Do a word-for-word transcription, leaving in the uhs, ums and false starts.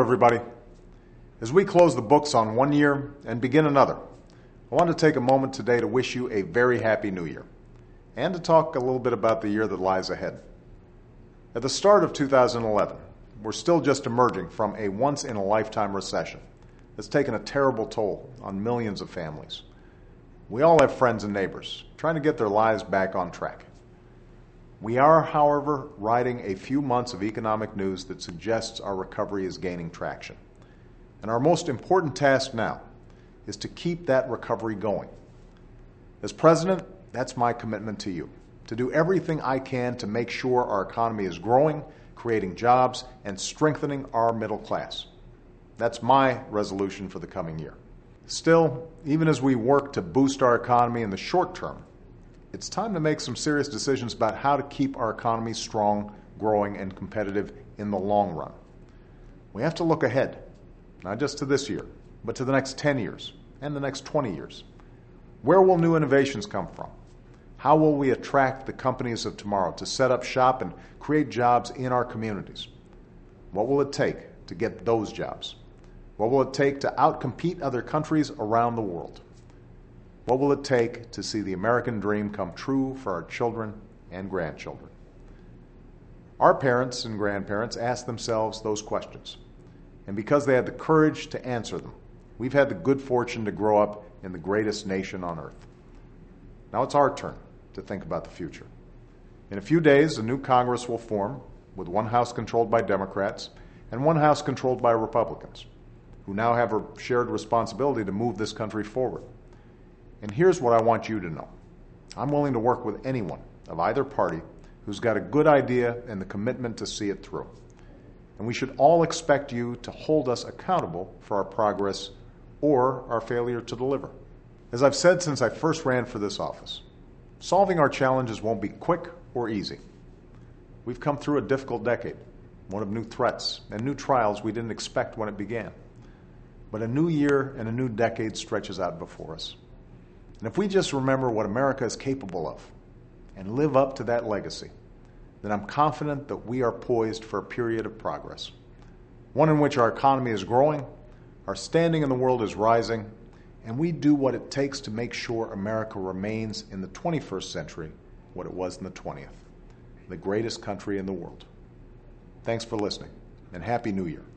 everybody. As we close the books on one year and begin another, I want to take a moment today to wish you a very happy new year and to talk a little bit about the year that lies ahead. At the start of two thousand eleven, we're still just emerging from a once-in-a-lifetime recession that's taken a terrible toll on millions of families. We all have friends and neighbors trying to get their lives back on track. We are, however, riding a few months of economic news that suggests our recovery is gaining traction. And our most important task now is to keep that recovery going. As president, that's my commitment to you, to do everything I can to make sure our economy is growing, creating jobs, and strengthening our middle class. That's my resolution for the coming year. Still, even as we work to boost our economy in the short term, it's time to make some serious decisions about how to keep our economy strong, growing, and competitive in the long run. We have to look ahead, not just to this year, but to the next ten years and the next twenty years. Where will new innovations come from? How will we attract the companies of tomorrow to set up shop and create jobs in our communities? What will it take to get those jobs? What will it take to outcompete other countries around the world? What will it take to see the American dream come true for our children and grandchildren? Our parents and grandparents asked themselves those questions, and because they had the courage to answer them, we've had the good fortune to grow up in the greatest nation on earth. Now it's our turn to think about the future. In a few days, a new Congress will form, with one House controlled by Democrats and one House controlled by Republicans, who now have a shared responsibility to move this country forward. And here's what I want you to know. I'm willing to work with anyone of either party who's got a good idea and the commitment to see it through. And we should all expect you to hold us accountable for our progress or our failure to deliver. As I've said since I first ran for this office, solving our challenges won't be quick or easy. We've come through a difficult decade, one of new threats and new trials we didn't expect when it began. But a new year and a new decade stretches out before us. And if we just remember what America is capable of and live up to that legacy, then I'm confident that we are poised for a period of progress, one in which our economy is growing, our standing in the world is rising, and we do what it takes to make sure America remains in the twenty-first century what it was in the twentieth, the greatest country in the world. Thanks for listening, and Happy New Year.